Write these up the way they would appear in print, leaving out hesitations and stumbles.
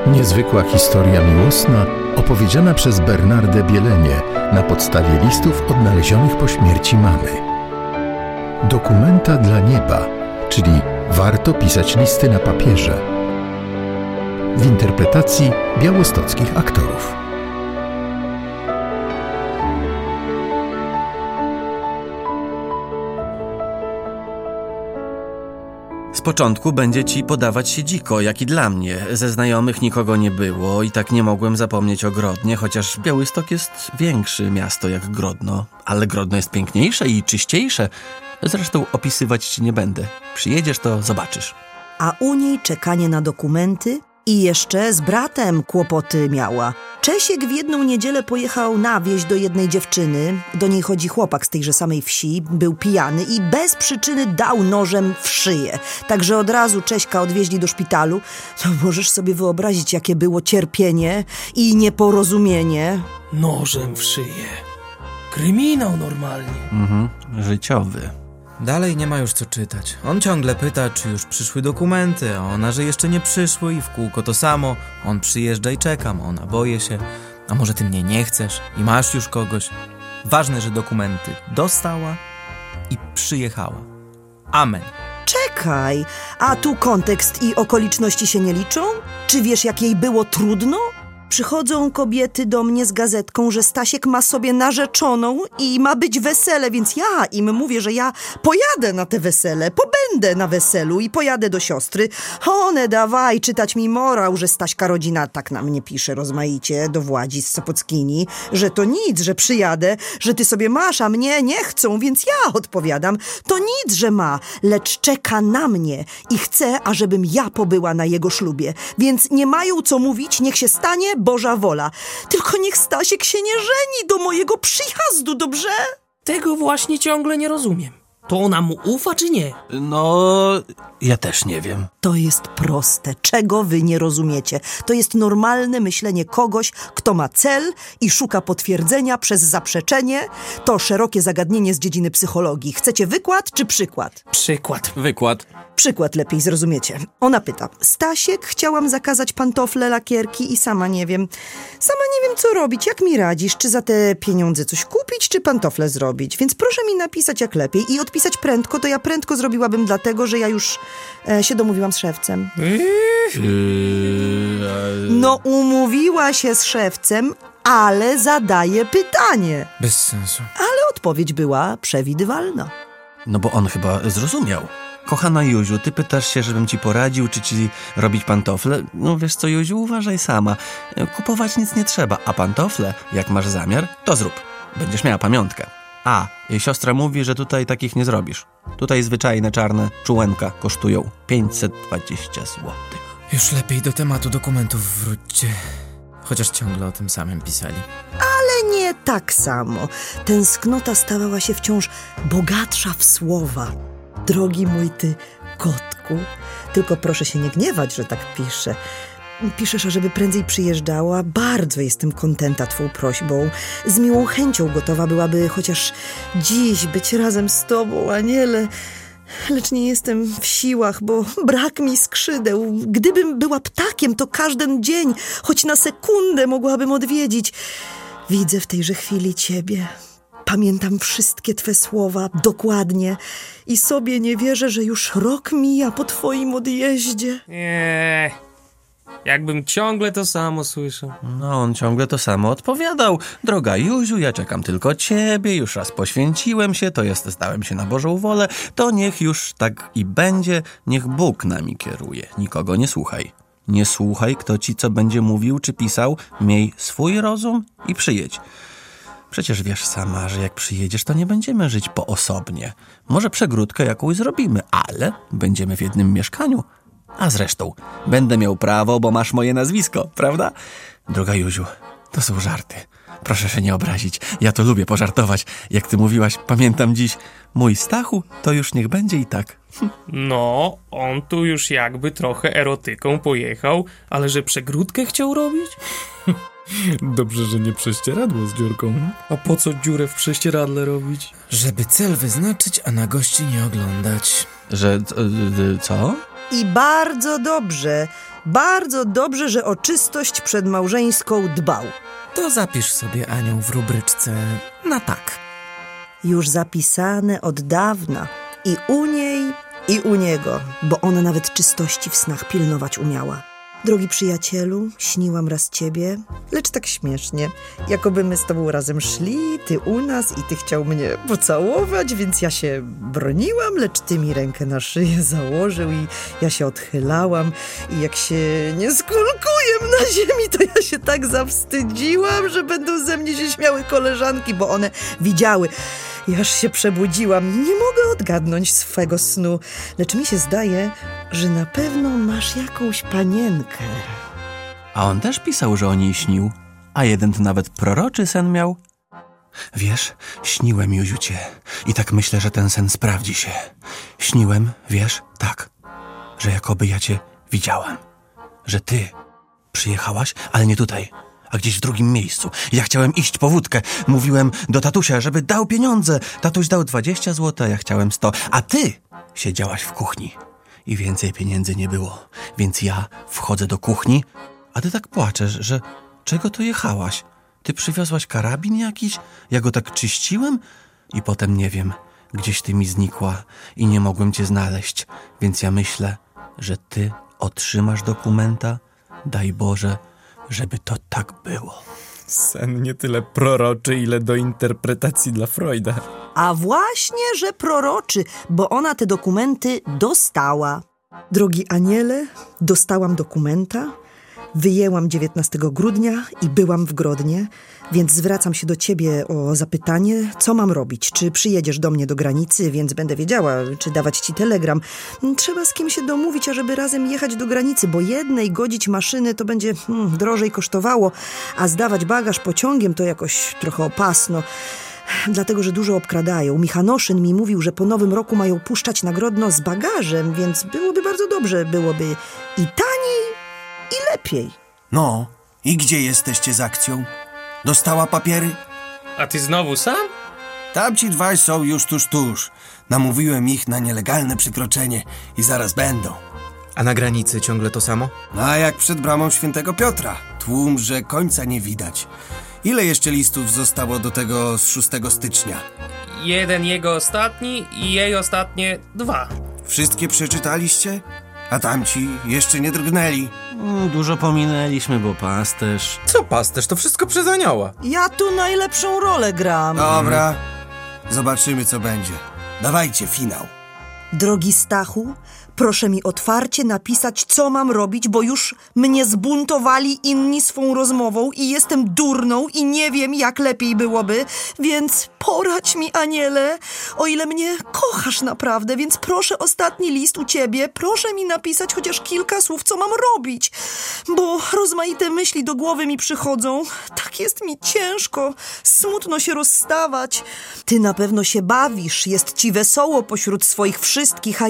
Niezwykła historia miłosna opowiedziana przez Bernardę Bielenię na podstawie listów odnalezionych po śmierci mamy. Dokumenta dla nieba, czyli warto pisać listy na papierze. W interpretacji białostockich aktorów. Z początku będzie ci podawać się dziko, jak i dla mnie. Ze znajomych nikogo nie było i tak nie mogłem zapomnieć o Grodnie, chociaż Białystok jest większe miasto jak Grodno. Ale Grodno jest piękniejsze i czyściejsze. Zresztą opisywać ci nie będę. Przyjedziesz, to zobaczysz. A u niej czekanie na dokumenty i jeszcze z bratem kłopoty miała. Czesiek w jedną niedzielę pojechał na wieś do jednej dziewczyny. Do niej chodzi chłopak z tejże samej wsi. Był pijany i bez przyczyny dał nożem w szyję. Także od razu Cześka odwieźli do szpitalu. To możesz sobie wyobrazić, jakie było cierpienie i nieporozumienie. Nożem w szyję. Kryminał normalnie. Życiowy. Dalej nie ma już co czytać. On ciągle pyta, czy już przyszły dokumenty, a ona, że jeszcze nie przyszły i w kółko to samo. On przyjeżdża i czekam, a ona boję się. A może ty mnie nie chcesz i masz już kogoś? Ważne, że dokumenty dostała i przyjechała. Amen. Czekaj, a tu kontekst i okoliczności się nie liczą? Czy wiesz, jak jej było trudno? Przychodzą kobiety do mnie z gazetką, że Stasiek ma sobie narzeczoną i ma być wesele, więc ja im mówię, że ja pojadę na te wesele, pobędę na weselu i pojadę do siostry. One dawaj czytać mi morał, że Staśka rodzina tak na mnie pisze rozmaicie, do Władzi z Sopockini, że to nic, że przyjadę, że ty sobie masz, a mnie nie chcą, więc ja odpowiadam, to nic, że ma, lecz czeka na mnie i chce, ażebym ja pobyła na jego ślubie, więc nie mają co mówić, niech się stanie Boża wola. Tylko niech Stasiek się nie żeni do mojego przyjazdu, dobrze? Tego właśnie ciągle nie rozumiem. To ona mu ufa, czy nie? No, ja też nie wiem. To jest proste. Czego wy nie rozumiecie? To jest normalne myślenie kogoś, kto ma cel i szuka potwierdzenia przez zaprzeczenie. To szerokie zagadnienie z dziedziny psychologii. Chcecie wykład czy przykład? Przykład. Wykład. Przykład lepiej zrozumiecie. Ona pyta. Stasiek, chciałam zakazać pantofle, lakierki i sama nie wiem. Sama nie wiem, co robić. Jak mi radzisz? Czy za te pieniądze coś kupić, czy pantofle zrobić? Więc proszę mi napisać jak lepiej i odpisać prędko, to ja prędko zrobiłabym dlatego, że ja już się domówiłam z szewcem. No umówiła się z szewcem, ale zadaje pytanie. Bez sensu. Ale odpowiedź była przewidywalna. No bo on chyba zrozumiał. Kochana Józiu, ty pytasz się, żebym ci poradził, czy ci robić pantofle? No wiesz co, Józiu, uważaj sama. Kupować nic nie trzeba, a pantofle, jak masz zamiar, to zrób. Będziesz miała pamiątkę. A, siostra mówi, że tutaj takich nie zrobisz. Tutaj zwyczajne czarne czułenka kosztują 520 złotych. Już lepiej do tematu dokumentów wróćcie. Chociaż ciągle o tym samym pisali. Ale nie tak samo. Tęsknota stawała się wciąż bogatsza w słowa. Drogi mój ty kotku, tylko proszę się nie gniewać, że tak piszę. Piszesz, ażeby prędzej przyjeżdżała. Bardzo jestem kontenta twą prośbą. Z miłą chęcią gotowa byłaby chociaż dziś być razem z tobą, aniele. Lecz nie jestem w siłach, bo brak mi skrzydeł. Gdybym była ptakiem, to każdy dzień, choć na sekundę mogłabym odwiedzić. Widzę w tejże chwili ciebie. Pamiętam wszystkie twe słowa dokładnie i sobie nie wierzę, że już rok mija po twoim odjeździe. Jakbym ciągle to samo słyszał. No, on ciągle to samo odpowiadał. Droga Józiu, ja czekam tylko ciebie, już raz poświęciłem się, to jest zdałem się na Bożą wolę, to niech już tak i będzie, niech Bóg nami kieruje. Nikogo nie słuchaj. Nie słuchaj, kto ci co będzie mówił czy pisał, miej swój rozum i przyjedź. Przecież wiesz sama, że jak przyjedziesz, to nie będziemy żyć poosobnie. Może przegródkę jakąś zrobimy, ale będziemy w jednym mieszkaniu. A zresztą, będę miał prawo, bo masz moje nazwisko, prawda? Droga Józiu, to są żarty. Proszę się nie obrazić. Ja to lubię pożartować. Jak ty mówiłaś, pamiętam dziś, mój Stachu, to już niech będzie i tak. No, on tu już jakby trochę erotyką pojechał, ale że przegródkę chciał robić? Dobrze, że nie prześcieradło z dziurką. A po co dziurę w prześcieradle robić? Żeby cel wyznaczyć, a na gości nie oglądać. Że co? I bardzo dobrze. Bardzo dobrze, że o czystość przedmałżeńską dbał. To zapisz sobie, Aniu, w rubryczce na tak. Już zapisane od dawna. I u niej, i u niego, bo ona nawet czystości w snach pilnować umiała. Drogi przyjacielu, śniłam raz ciebie, lecz tak śmiesznie. Jakoby my z tobą razem szli, ty u nas i ty chciał mnie pocałować, więc ja się broniłam, lecz ty mi rękę na szyję założył i ja się odchylałam. I jak się nie skulkuję na ziemi, to ja się tak zawstydziłam, że będą ze mnie się śmiały koleżanki, bo one widziały. I aż się przebudziłam. Nie mogę odgadnąć swego snu, lecz mi się zdaje, że na pewno masz jakąś panienkę. A on też pisał, że o niej śnił, a jeden to nawet proroczy sen miał. Wiesz, śniłem, Józiu, cię i tak myślę, że ten sen sprawdzi się. Śniłem, wiesz, tak, że jakoby ja cię widziałam, że ty przyjechałaś, ale nie tutaj, a gdzieś w drugim miejscu. Ja chciałem iść po wódkę. Mówiłem do tatusia, żeby dał pieniądze. Tatuś dał 20 zł, a ja chciałem 100. A ty siedziałaś w kuchni i więcej pieniędzy nie było. Więc ja wchodzę do kuchni, a ty tak płaczesz, że czego tu jechałaś? Ty przywiozłaś karabin jakiś? Ja go tak czyściłem i potem nie wiem, gdzieś ty mi znikła i nie mogłem cię znaleźć. Więc ja myślę, że ty otrzymasz dokumenta. Daj Boże, żeby to tak było. Sen nie tyle proroczy, ile do interpretacji dla Freuda. A właśnie, że proroczy, bo ona te dokumenty dostała. Drogi aniele, dostałam dokumenta, wyjęłam 19 grudnia i byłam w Grodnie, więc zwracam się do ciebie o zapytanie, co mam robić. Czy przyjedziesz do mnie do granicy, więc będę wiedziała, czy dawać ci telegram. Trzeba z kim się domówić, ażeby razem jechać do granicy, bo jednej godzić maszyny to będzie drożej kosztowało, a zdawać bagaż pociągiem to jakoś trochę opasno. Dlatego, że dużo obkradają. Michanoszyn mi mówił, że po nowym roku mają puszczać na Grodno z bagażem, więc byłoby bardzo dobrze. Byłoby i taniej, i lepiej. No, i gdzie jesteście z akcją? Dostała papiery? A ty znowu sam? Tamci dwaj są już tuż. Namówiłem ich na nielegalne przekroczenie i zaraz będą. A na granicy ciągle to samo? A jak przed bramą Świętego Piotra. Tłum, że końca nie widać. Ile jeszcze listów zostało do tego z 6 stycznia? Jeden jego ostatni i jej ostatnie 2. Wszystkie przeczytaliście? A tamci jeszcze nie drgnęli. Dużo pominęliśmy, bo pasterz... Co pasterz? To wszystko przez anioła. Ja tu najlepszą rolę gram. Dobra, zobaczymy co będzie. Dawajcie finał. Drogi Stachu, proszę mi otwarcie napisać, co mam robić, bo już mnie zbuntowali inni swą rozmową i jestem durną i nie wiem, jak lepiej byłoby, więc poradź mi, aniele, o ile mnie kochasz naprawdę, więc proszę ostatni list u ciebie, proszę mi napisać chociaż kilka słów, co mam robić, bo rozmaite myśli do głowy mi przychodzą, tak jest mi ciężko, smutno się rozstawać. Ty na pewno się bawisz, jest ci wesoło pośród swoich wszystkich, a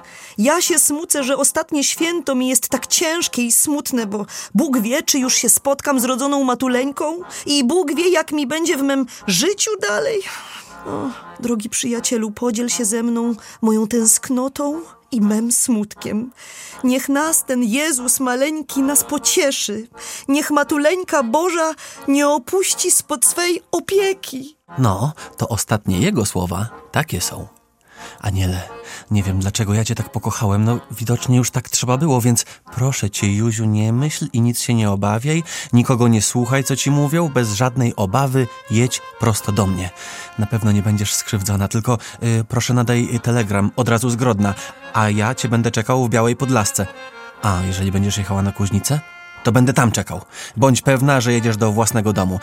ja się smucę, że ostatnie święto mi jest tak ciężkie i smutne, bo Bóg wie, czy już się spotkam z rodzoną matuleńką i Bóg wie, jak mi będzie w mym życiu dalej. O, drogi przyjacielu, podziel się ze mną moją tęsknotą i mym smutkiem. Niech nas ten Jezus maleńki nas pocieszy. Niech matuleńka Boża nie opuści spod swej opieki. No, to ostatnie jego słowa takie są. Aniele, nie wiem, dlaczego ja cię tak pokochałem, no widocznie już tak trzeba było, więc proszę cię, Józiu, nie myśl i nic się nie obawiaj, nikogo nie słuchaj, co ci mówią, bez żadnej obawy jedź prosto do mnie. Na pewno nie będziesz skrzywdzona, tylko proszę nadaj telegram od razu z Grodna, a ja cię będę czekał w Białej Podlasce. A jeżeli będziesz jechała na Kuźnicę, to będę tam czekał. Bądź pewna, że jedziesz do własnego domu,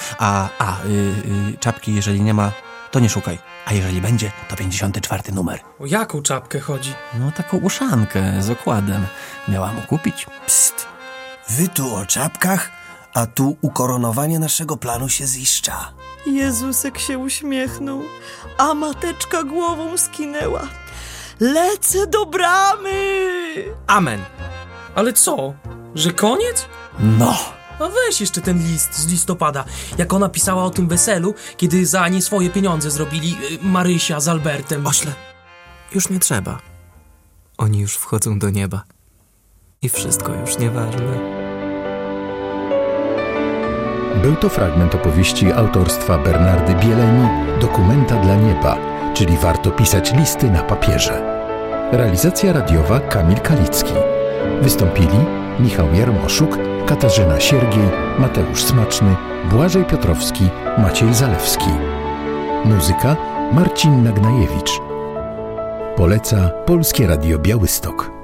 czapki jeżeli nie ma, to nie szukaj. A jeżeli będzie, to 54 numer. O jaką czapkę chodzi? No taką uszankę z okładem. Miała mu kupić. Psst, wy tu o czapkach, a tu ukoronowanie naszego planu się ziszcza. Jezusek się uśmiechnął, a mateczka głową skinęła. Lecę do bramy! Amen. Ale co? Że koniec? No! A weź jeszcze ten list z listopada, jak ona pisała o tym weselu, kiedy za nie swoje pieniądze zrobili Marysia z Albertem. Ośle, już nie trzeba. Oni już wchodzą do nieba. i wszystko już nieważne. Był to fragment opowieści autorstwa Bernardy Bieleni Dokumenta dla nieba, czyli warto pisać listy na papierze. Realizacja radiowa Kamil Kalicki. Wystąpili Michał Jarmoszuk, Katarzyna Siergiej, Mateusz Smaczny, Błażej Piotrowski, Maciej Zalewski. Muzyka Marcin Nagnajewicz. Poleca Polskie Radio Białystok.